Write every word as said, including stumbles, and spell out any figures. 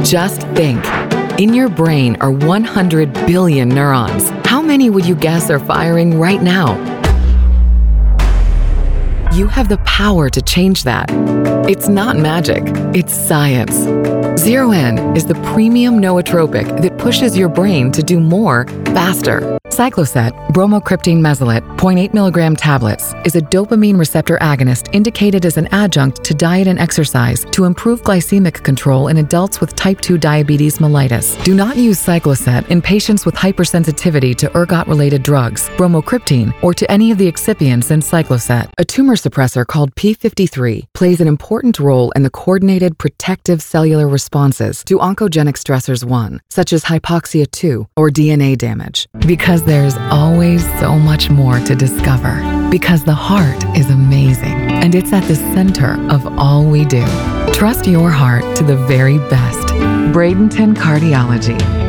Just think. In your brain are one hundred billion neurons. How many would you guess are firing right now? You have the power to change that. It's not magic, it's science. Zero N is the premium nootropic that pushes your brain to do more, faster. Cycloset, bromocriptine mesylate, zero point eight milligram tablets, is a dopamine receptor agonist indicated as an adjunct to diet and exercise to improve glycemic control in adults with type two diabetes mellitus. Do not use Cycloset in patients with hypersensitivity to ergot-related drugs, bromocriptine, or to any of the excipients in Cycloset. A tumor suppressor called P fifty-three plays an important role in the coordinated protective cellular responses to oncogenic stressors one, such as hypoxia two or D N A damage. Because there's always so much more to discover. Because the heart is amazing, and it's at the center of all we do. Trust your heart to the very best. Bradenton Cardiology.